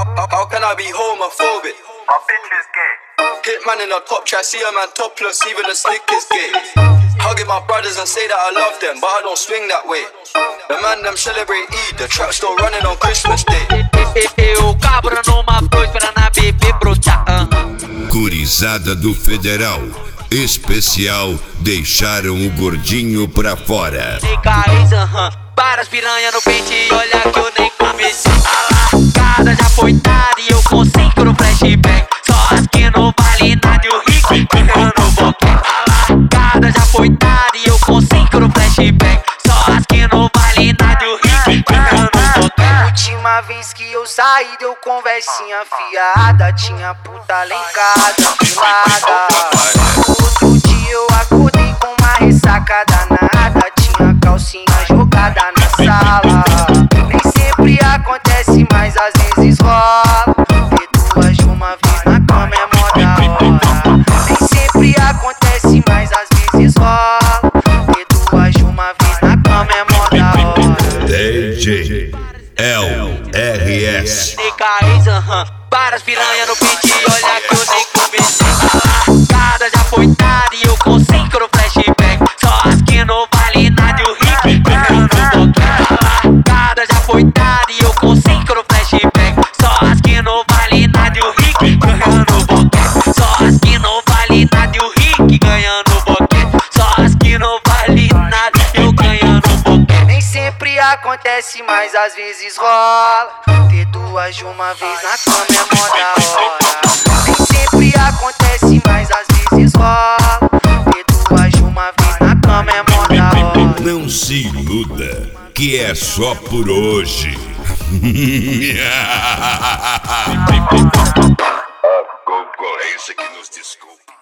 How can I be homophobic? My bitch is gay. Hitman in a top try, see a man topless, even the slick is gay. Hugging my brothers and say that I love them, but I don't swing that way. The man them celebrate Eid, the trap still running on Christmas Day. Eu cabra numa flor esperando a bebê brotar. Gurizada do Federal, especial, deixaram o gordinho pra fora. Várias piranha no pente e olha que eu nem comecei. A largada já foi dada e eu com 5 no flashback. Só as que não vale nada e o rico pegando boquete. A largada já foi dada e eu com 5 no flashback. Só as que não vale nada e o rico pegando boquete. Última vez que eu saí deu conversinha fiada. Tinha puta lá em casa, filada. Outro dia eu acordei com uma ressaca danada. Tinha calcinha jogada na sala. Nem sempre acontece, mas às vezes rola. Ter duas de uma vez na cama é mó da hora. Nem sempre acontece, mas às vezes rola. Ter duas de uma vez na cama é mó da hora. DJ LRS. Várias piranha no pente e olha que eu nem comecei. A largada já foi dada e eu com 5 no flashback. Só as que não vale nada e o rico pegando boquete. A largada já foi dada e eu com 5 no flashback. Só as que não vale nada e o rico ganhando boquete. Só as que não vale nada e o rico ganhando boquete. Só as que não vale nada e eu ganhando boquete. Nem sempre acontece, mas às vezes rola. Ter duas de uma vez na cama é mó da hora. Nem sempre acontece, mas às vezes rola. Ter duas de uma vez na cama é mó da hora. Não se iluda, que é só por hoje. A concorrência que nos desculpe.